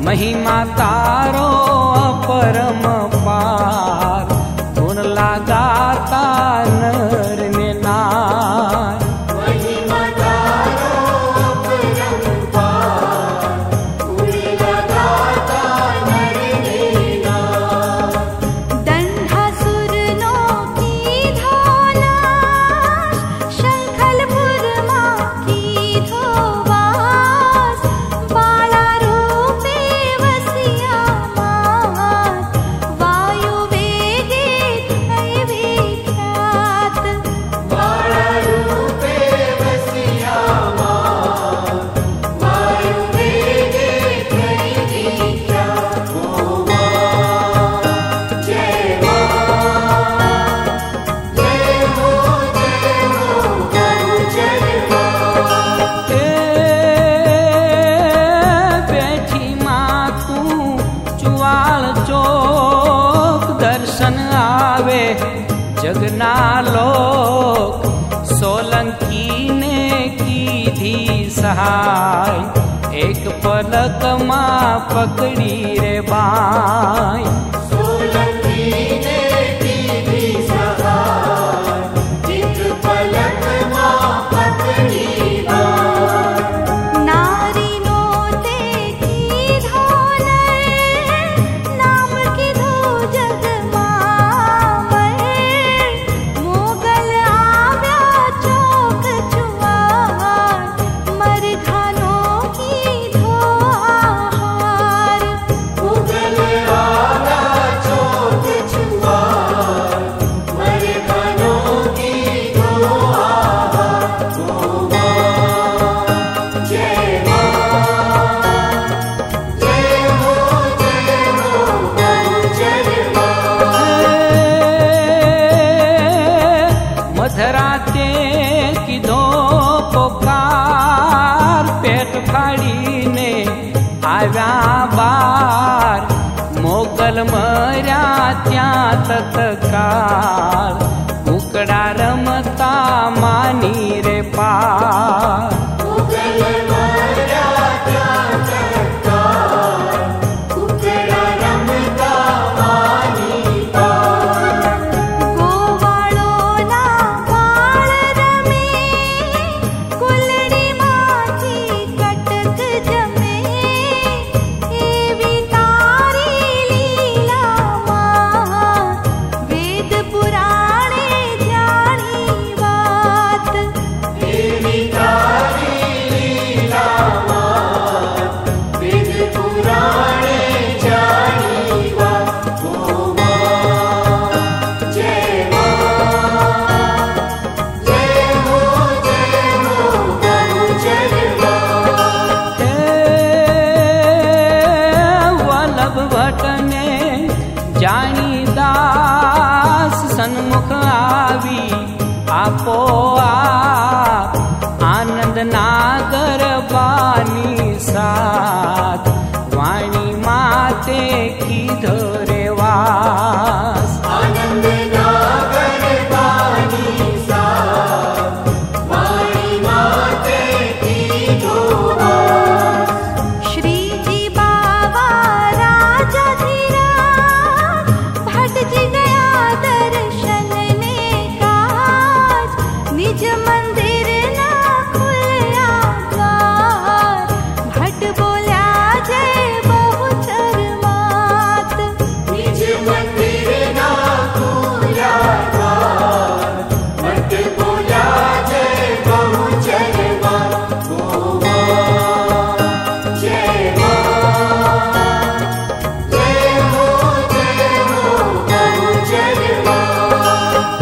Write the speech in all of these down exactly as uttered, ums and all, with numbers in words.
महिमा तारो अपरम पार, गुण लगाता नर ने नार। महिमा तारो अपरम पार, गुण लगाता नर ने नार। दंडासुरनो कीधो नाश, शंखलपुर मां कीधो वास। बाला रूपे वसिया मात, वायु वेगे થઈ વિખ્યાત। बाला रूपे वसिया मात, वायु वेगे થઈ વિખ્યાત। ओ मां जय मां, जय हो जय हो बहुचर मां। ए बैठी मां तू चुवाल चौक, दर्शन आवे जगना लोक। सोलंकी ने कीधी सहाय, एक पलक मां पकड़ी रे बाई। सोलंकी ने कीधी सहाय, एक पलक मां पकड़ी बाई। नारी नो ते कीधो नर, नाम कीधो जग मामर। मोगल आव्या चौक चुवार, मरघानो कीधो आहार। मुगल आला चौक छुआर, मरघानो कीधो आहार। ओ मां जय मां, जय हो जय हो बहुचर मां। मधरा ते कीधो पुकार, पेट फाड़ी ने आव्या बार। मोगल मर्या त्या तत्काल, कुकड़ा रमता मानी रे पार। मुगल मर्या त्या तत्काल, कुकड़ा रमता मानी पार। गोवाळो ना बाळ रमे, कुलड़ी माथी कटक जमे। एवी तारी लीला मां, वेद पुराणे जाणी वात। देवी तारी लीला मां, वेद पुराणे जाणी वात। ओ मां जय मां, जय हो जय हो बहुचर मां। वल्लभ भट्ट ने जानी दास, सन्मुख आवी आपो आप। आनंद नागर बानी साथ, वाणी माते कीधो रे वास। आनंद नागर बानी साथ, वाणी माते कीधो वास। श्रीजी बाबा राजाधिराज, भटजी गया दर्शन ने काज। निज मंदिर ना खुल्या द्वार, भट बोल्या जय बहुचर मात। निज मंदिर ना खुल्या द्वार, भट बोल्या जय बहुचर मात। ओ मां जय मां, जय हो जय हो बहुचर मां।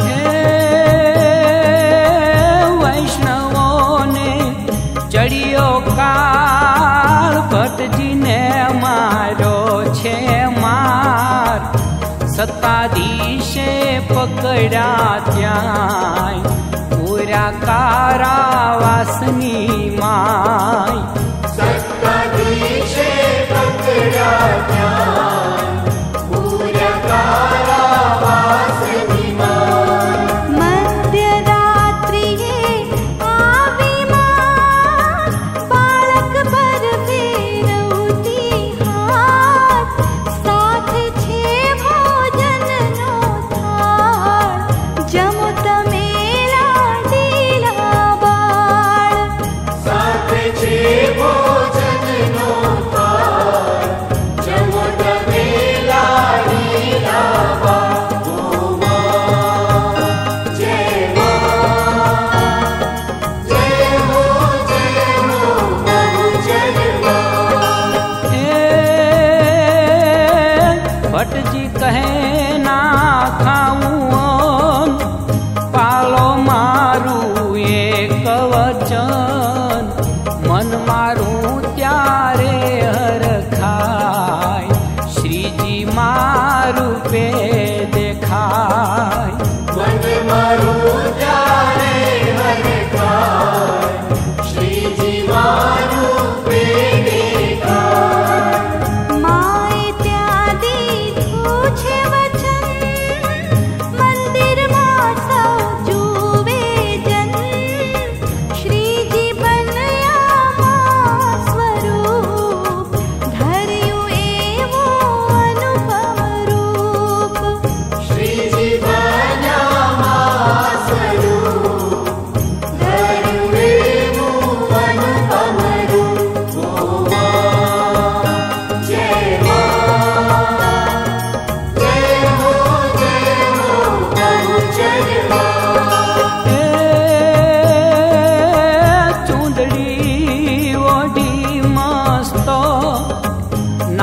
वैष्णवों ने चढ़ियो काल, भट्टजी ने मारो छे मार। सत्ताधीशे पकड़ा त्याय, पूरा कारावासनी माय। सत्ताधीशे पकड़ा त्याय, पूरा कारावासनी मां। मध्यरात्रिये आवी मां, बालक पर फेरवती हाथ।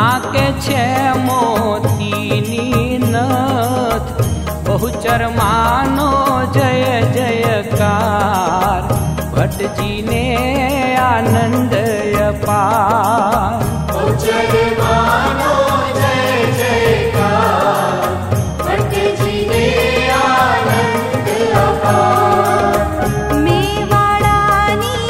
નાકે છે મોતીની નથ, બહુચર માનો જય જયકાર, ભટ્ટજીને આનંદ અપાર. બહુચર માનો જય જયકાર, ભટ્ટજીને આનંદ અપાર. મેવાડાની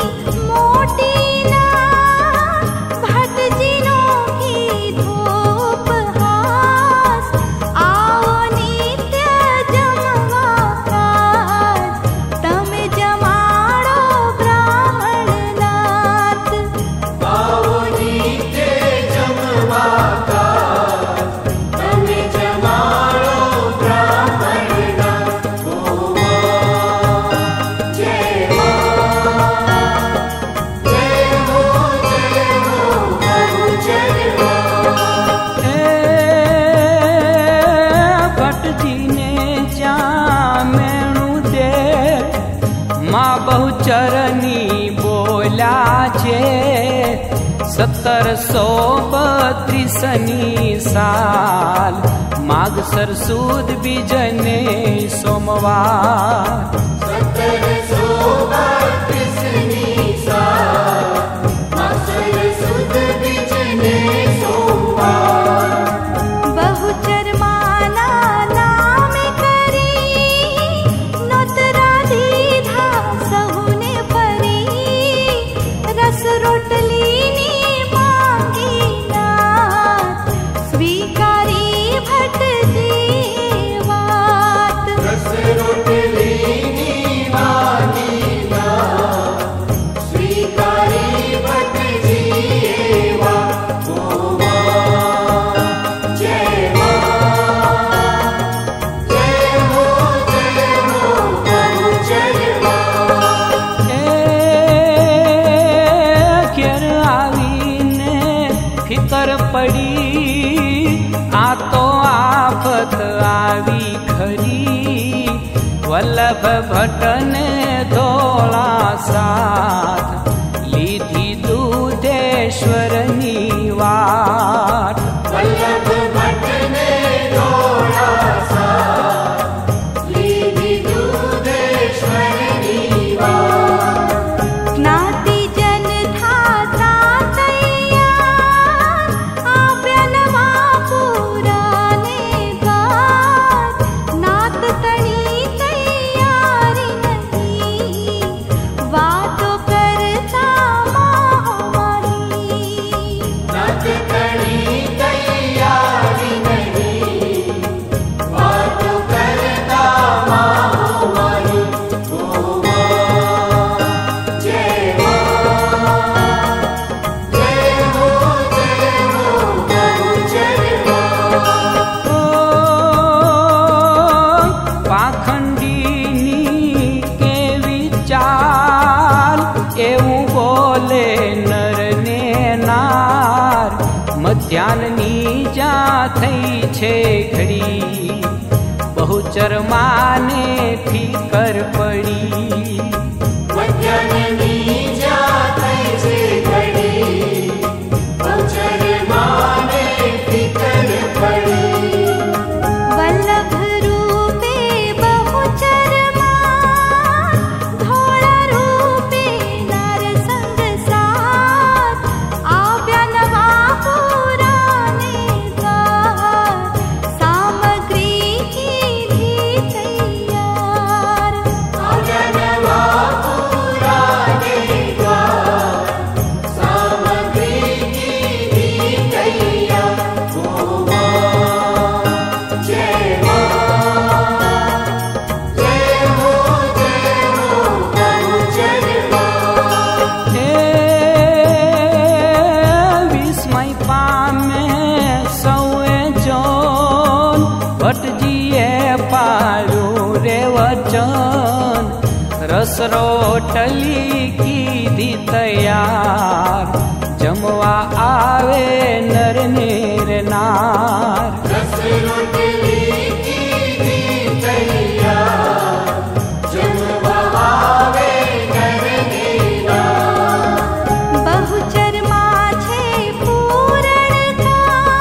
મોટીના ભટ્ટજીનો કીધો ઉપહાસ, આવો નિત્ય જમવા કાજ, તમે જમાડો બ્રાહ્મણનાથ. આવો નિત્ય જમવા કાજ, તમે જમાડો બ્રાહ્મણનાથ. ઓ માં જય માં, જય હો જય હો બહુચર માં. એ ભટ્ટજીને જ્યાં મેણું દે, માં બહુચરની બોલ્યા છે. સત્તરસો બત્રીસની સાલ, માગસર સુદ બીજને સોમવાર. સત્તરસો બત્રીસની સાલ, માગસર સુદ બીજને સોમવાર. બહુચર માના નામે કરી નોતરા દીધા સહુને ફરી, રસ રોટલીની માંગી નાથ, સ્વીકારી ભટ્ટજી વાત. રસ રોટલીની માંગી નાથ, સ્વીકારી ભટ્ટજી વાત. ઓ માં જય માં, જય હો જય હો બહુચર માં. એ ઘેર આવીને ફિકર પડી, આ તો આફત આવી ખરી. વલ્લભ ભટ્ટને ધોળા સાથ, લીધી દૂધેશ્વરની વાત. વલ્લભ ભટ્ટને ધોળા સાથ, લીધી દૂધેશ્વરની વાત. જ્ઞાતિજન થાતા તૈયાર, આપ્યા પુરાને ગાત, નાત તણી તૈયારી નહીં, વાતો કરતા માહી. નાત તણી તૈયારી નહીં, વાતો કરતા માહો માહી. ઓ માં જય માં, જય હો જય હો બહુચર માં. ઓ પાખંડીની કેવી ચાલ, એવું બોલે નર ને નાર. મધ્યાહ્નની જ્યાં થઈ છે ઘડી, બહુચર માને ફિકર પડી. મધ્યાહ્નની જ્યાં થઈ છે ઘડી, બહુચર માને ફિકર પડી. વલ્લભ રૂપે બહુચરમાં, ધોળા રૂપે નરસંગ સાથ, આવ્યા નવા પુરાને ગાત, સામગ્રી કીધી તૈયાર. આવ્યા નવા પુરાને ગાત, સામગ્રી કીધી તૈયાર. ઓ માં જય માં, જય હો જય હો બહુચર માં. એ વિસ્મય પામે સૌએ જોન, ભટ્ટજીએ પાડ્યું રે વચન. રસ રોટલી કીધી તૈયાર, જમવા આવે નર ને નાર. રસ રોટલી કીધી તૈયાર, જમવા આવે નર ને નાર. બહુચરમાં છે પૂરણ કા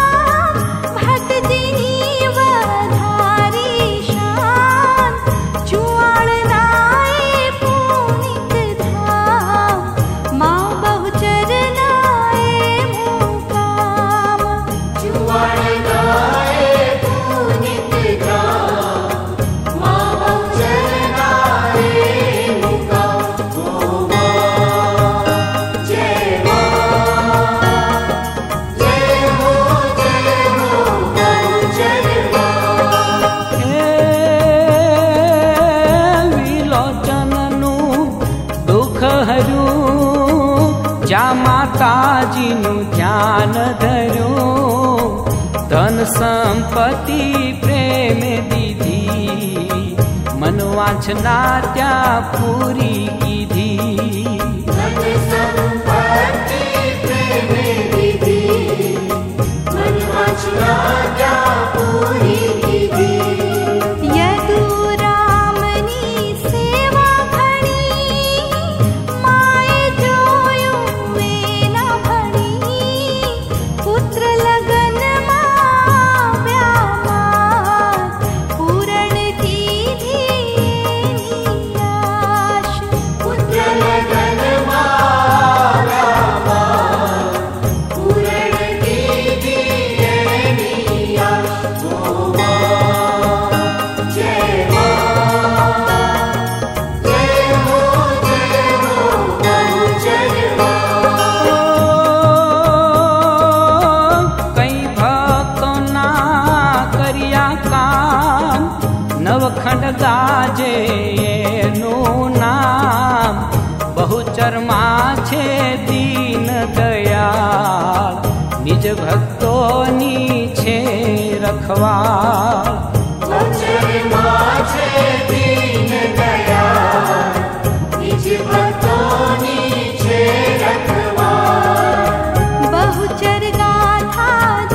માતાજીનું ધ્યાન ધર્યું ધન સંપત્તિ પ્રેમ દીધી મન વાંચના ત્યાં પૂરી કીધી નવખંડ ગાજે એનું નામ બહુચરમાં છે દીન દયાળ નિજ ભક્તોની છે રખવાળ બહુચરમાં છે દીન દયાળ નિજ ભક્તોની છે રખવાળ બહુચર ગાથા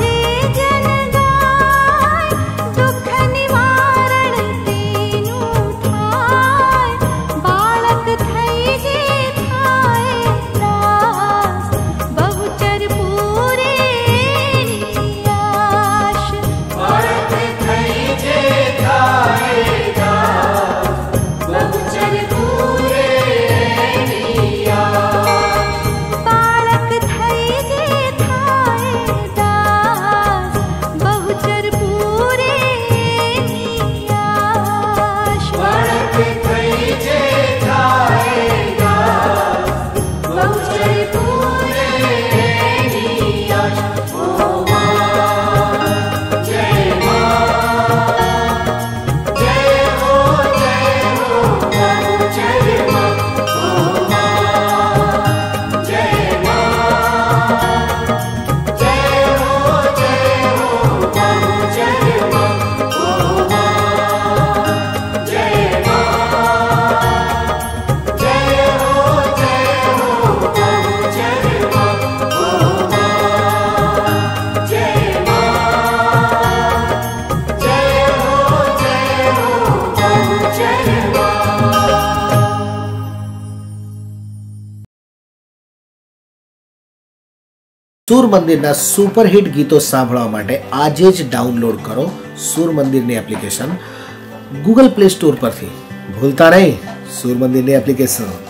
સુર મંદિરના સુપરહિટ ગીતો સાંભળવા માટે આજે જ ડાઉનલોડ કરો સુર મંદિરની એપ્લિકેશન ગૂગલ પ્લે સ્ટોર પરથી. ભૂલતા નહીં સુર મંદિરની એપ્લિકેશન.